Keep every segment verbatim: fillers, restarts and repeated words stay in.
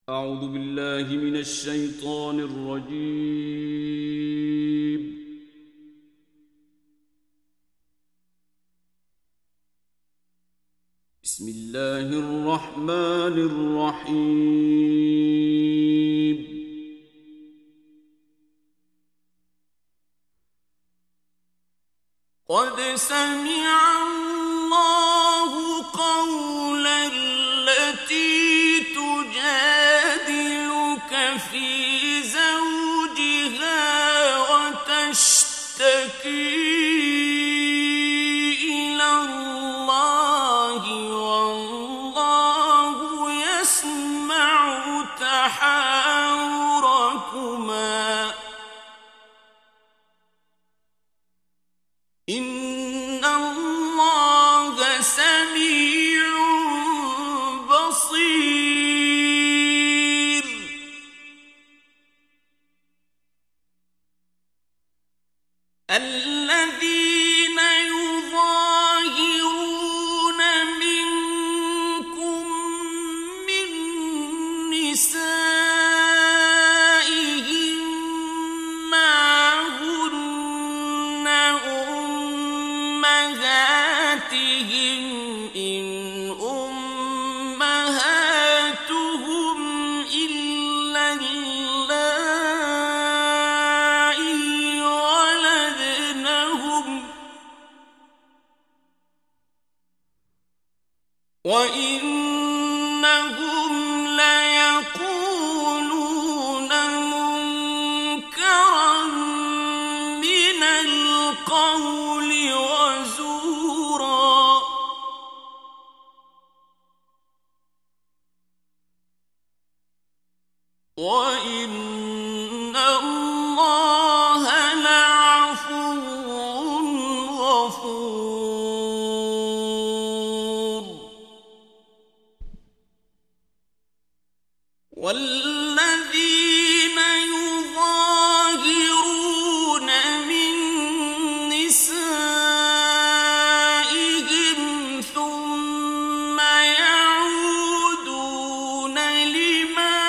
أعوذ بالله من الشيطان الرجيم. بسم الله الرحمن الرحيم. قد سمع الله قول التي تجادلك في زوجها وتشتكي إلى الله والله يسمع تحاوركما إن الله سميع بصير. الذين يظاهرون منكم من نسائهم ما هن أمهاتهم إن أمهاتهم إلا اللائي ولدنهم وإنهم ليقولون منكرا من القول وزورا. وإن الله لعفو غفور. والذين يظاهرون من نسائهم ثم يعودون لما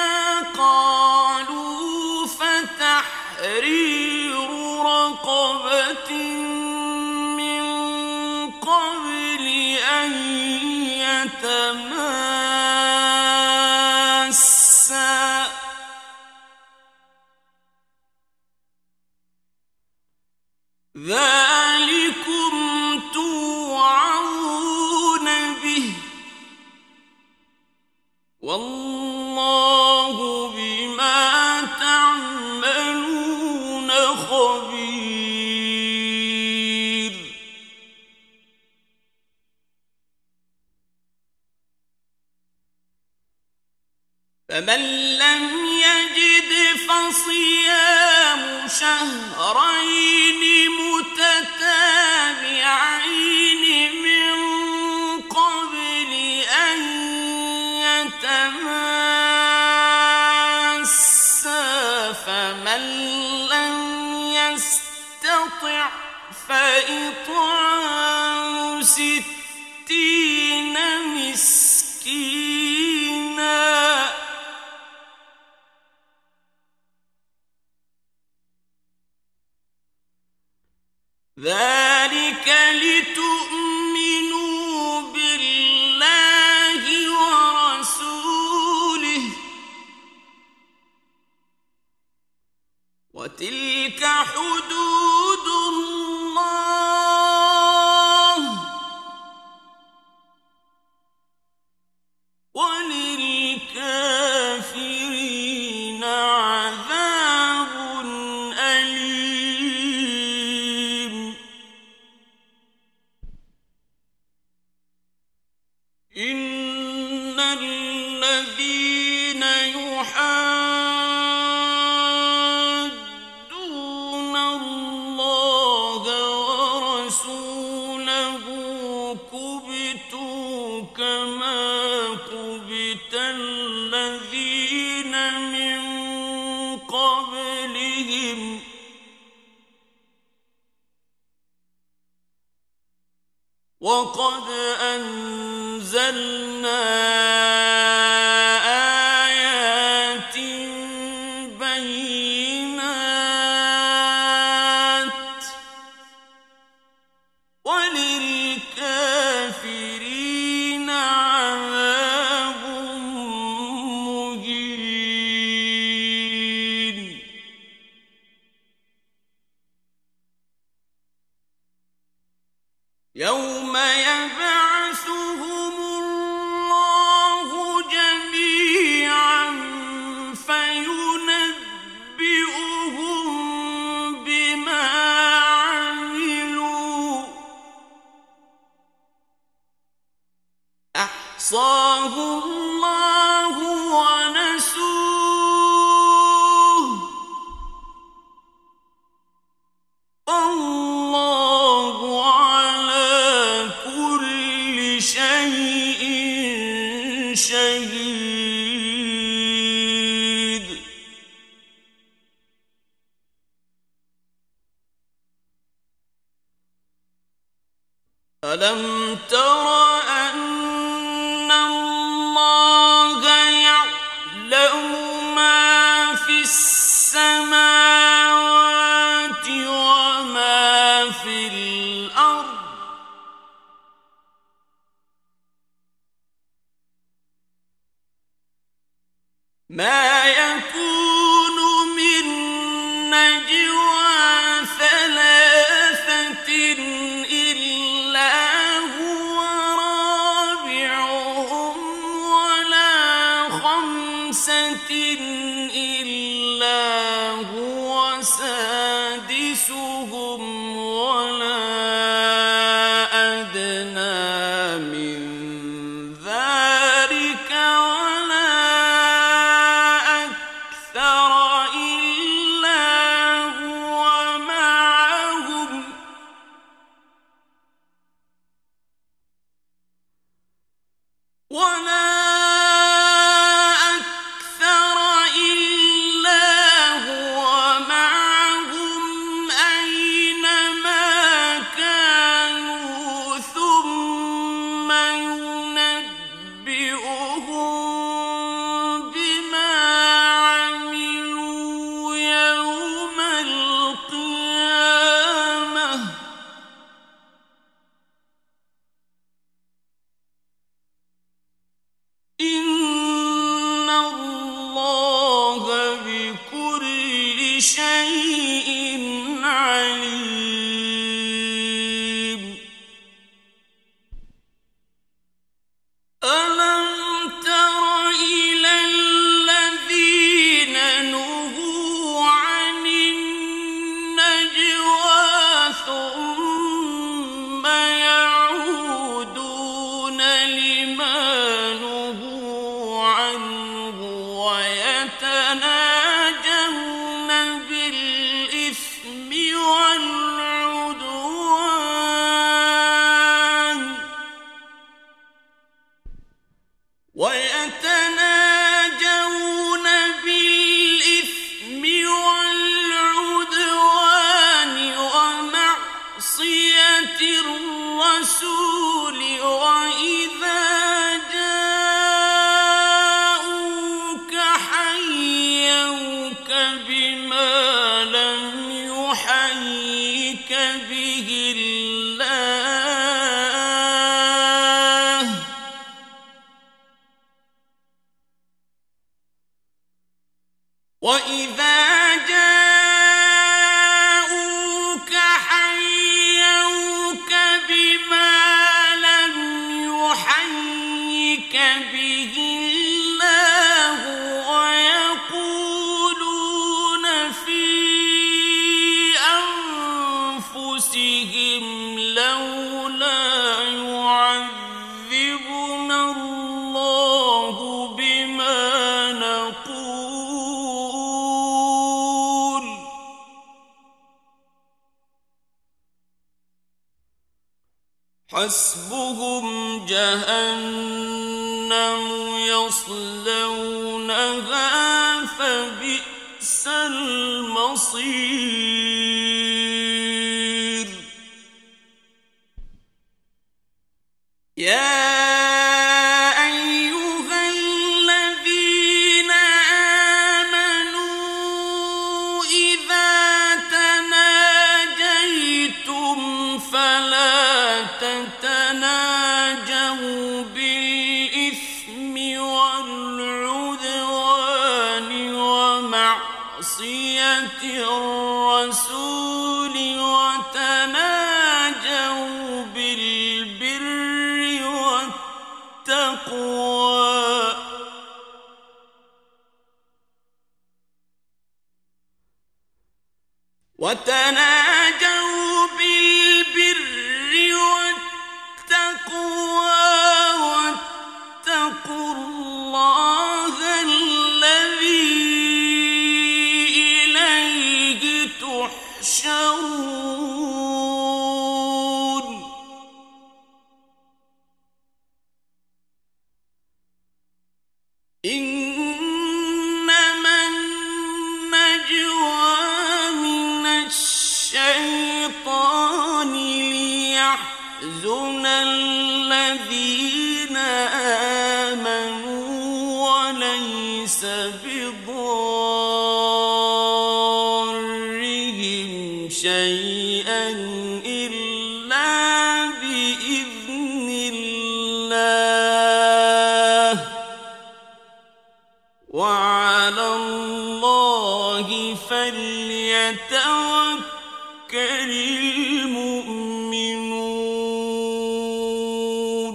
قالوا فتحرير رقبة من قبل أن يتماسا ذلكم توعظون به والله بما تعملون خبير. فمن لم يجد فصيام شهرين متتابعين من قبل أن يتماسا فمن لم يستطع فإطعام ستين مسكينا ذلك لتؤمنوا بالله ورسوله وتلك حدود الله وللكافرين عذاب أليم. إن الذين يحادون الله ورسوله كبتوا كما كبت الذين من قبلهم وقد أنزلنا آيات أحصاه الله ونسوه والله على كل شيء شهيد. ألم تر أن الله يعلم ما في السماوات وما في الأرض ما يكون من نجوى ثلاثة إلا هو رابعهم ولا خمسة إلا هو سادسهم ولا أدنى من ذلك ولا أكثر إلا هو معهم ولا أكثر إلا هو معهم أينما كانوا ثم ينبئهم بما عملوا يوم القيامة إن الله بكل شيء عليم. ألم تر إلى الذين نهوا عن النجوى ثم يعودون لما نهوا عنه ويتناجون بالإثم والعدوان ويتناجون بالإثم والعدوان ومعصية الرسول وإذا جاءوك حيوك بما لم يحيك به الله وإذا جاءوك حيوك بما لم يحيك به الله ويقولون في أنفسهم لولا يعذبنا الله بما نقول حسبهم جهنم يصلونها فبئس المصير. يا أيها الذين آمنوا إذا تناجيتم فلا تتناجوا بالإثم والعدوان ومعصية الرسول وتناجوا بالبر والتقوى وتناجوا بالبر والتقوى إنما النجوى من الشيطان ليحزن الذين آمنوا وليس بضارهم شيئا إلا بإذن الله وعلى الله فليتوكل المؤمنون.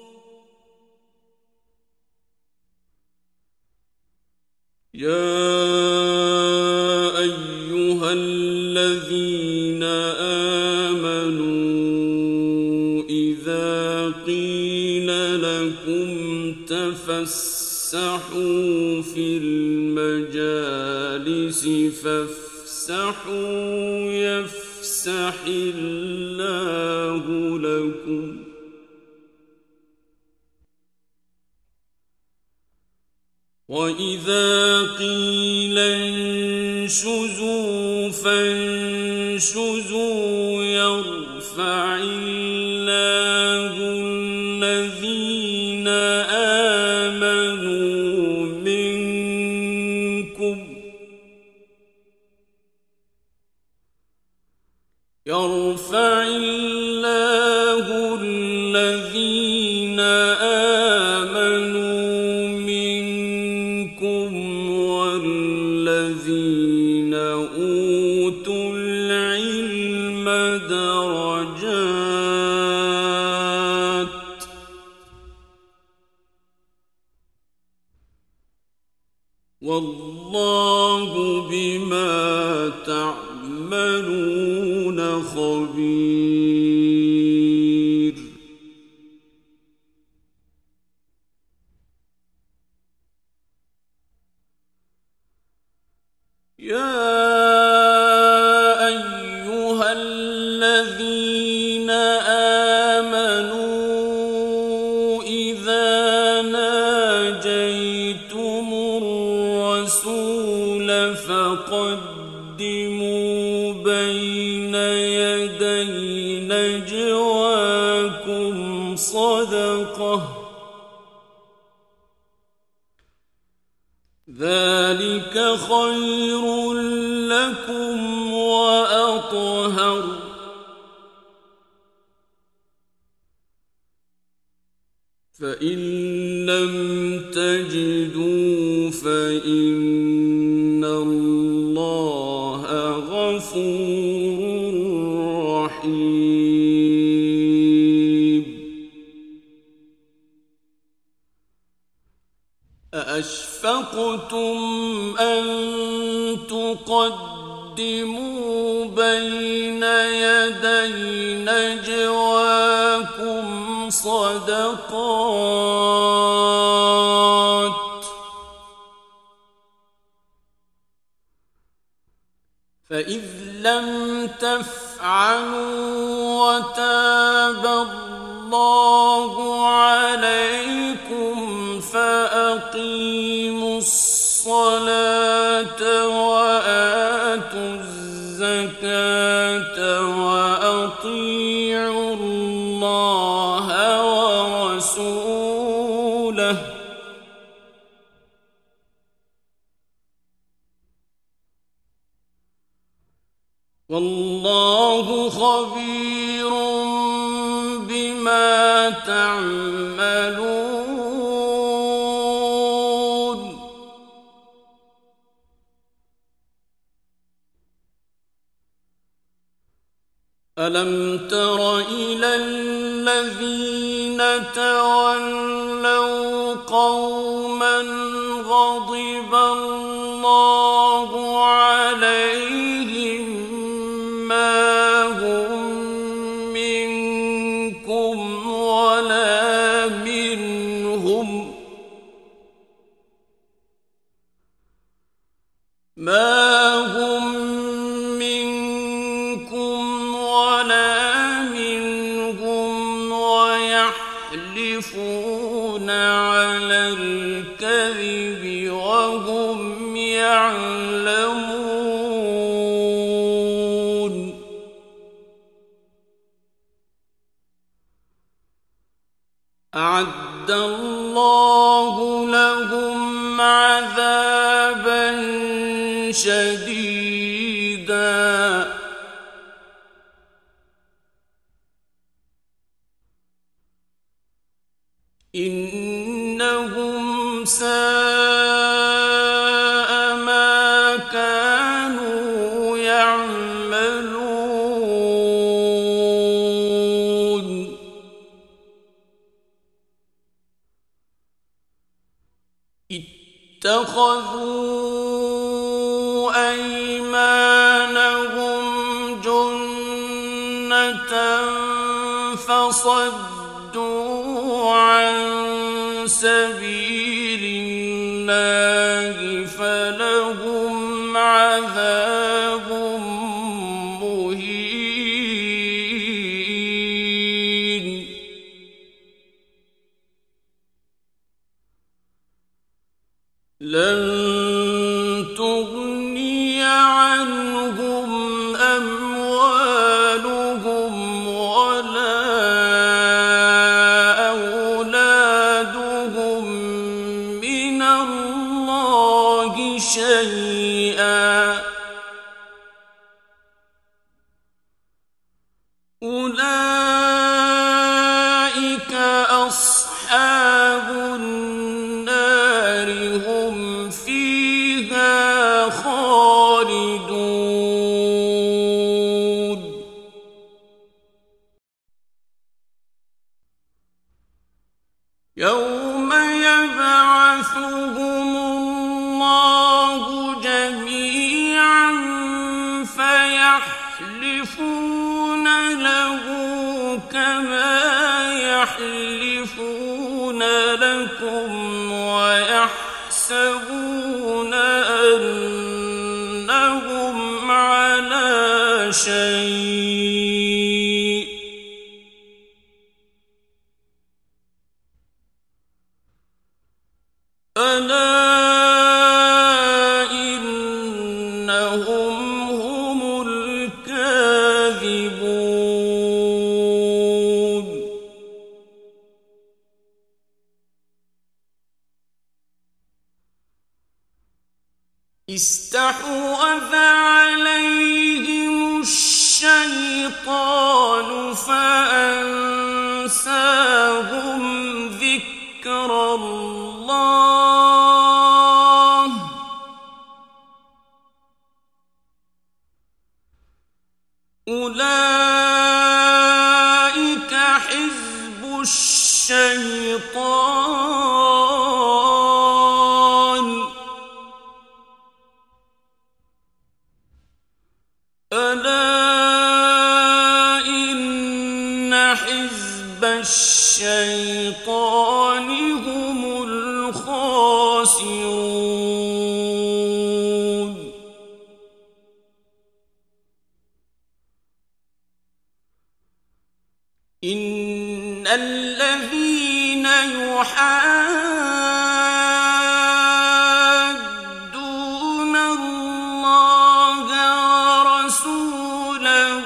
يا أيها الذين آمنوا إذا قيل لكم تفسحوا في المجالس فافسحوا يفسح الله لكم وإذا قيل انشزوا فانشزوا يرفع الله الذين آمنوا منكم يرفع الله الذين آمنوا منكم والذين أوتوا العلم درجات والله بما تعملون خبير. يا أيها الذين آمنوا إذا ناجيتم الرسول فقدموا بين يدي نجواكم صدقة ذلك خير لكم وأطهر فإن لم تجدوا فإن الله غفور رحيم. أأشفقتم أن تقدموا بين يدي نجواكم صدقات فإذ لم تفعلوا وتاب الله عليكم فأقيموا الصلاة وآتوا الزكاة وأطيعوا الله ورسوله والله خبير بما تعملون. ألم تر إلى الذين تولوا قوما غضب الله عليهم ما هم منكم ولا منهم ما هم منكم ولا منهم ويحلفون على على الكذب وهم يعلمون أعد الله لهم عذابا شديدا إنهم ساء ما كانوا يعملون اتخذوا أيمانهم جنة فصدوا عن سبيل الله فلهم عذاب مهين لن تغني عنهم أموالهم ولا أولادهم من الله شيئا أولئك أصحاب النار هم فيها خالدون يوم يبعثهم الله جميعا فيحلفون له كما يحلفون لكم ويحسبون أنهم على شيء ألا إنهم هم الكاذبون استحوذ عليهم الشيطان فأنساهم ذكر الله أولئك حزب الشيطان ألا إن حزب الشيطان هم الخاسرون إن الذين يحادون الله ورسوله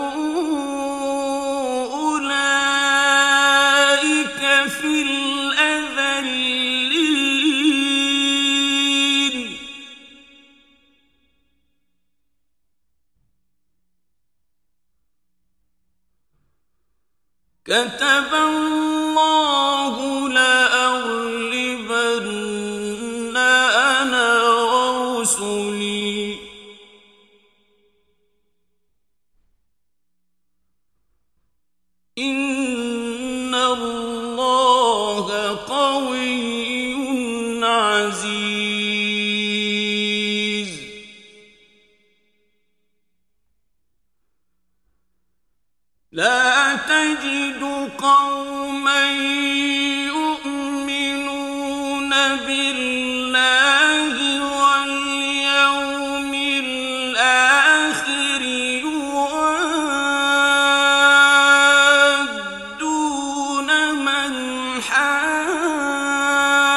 أولئك في الأذلين كتب الله لأغلبن أنا ورسلي إن الله قوي عزيز لا تجد قوما يؤمنون بالله واليوم الآخر يوادون من حاد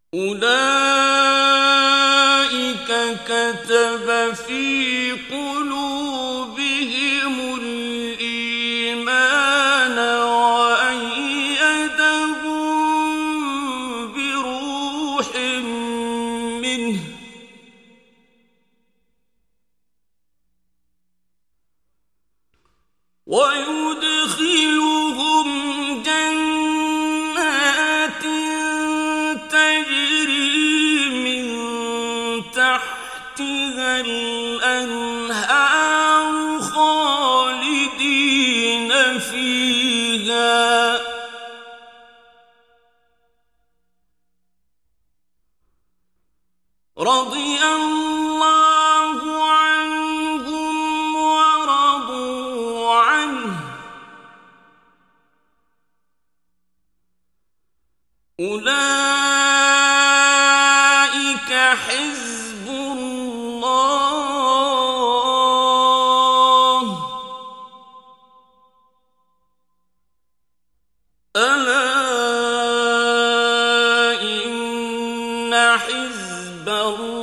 أولئك كتب في قلوبهم الإيمان وأيدهم بروح منه ويدخلهم جنات تجري من تحتها الأنهار خالدين فيها رضي الله عنهم ورضوا عنه أولئك حزب الله ألا إن حزب الله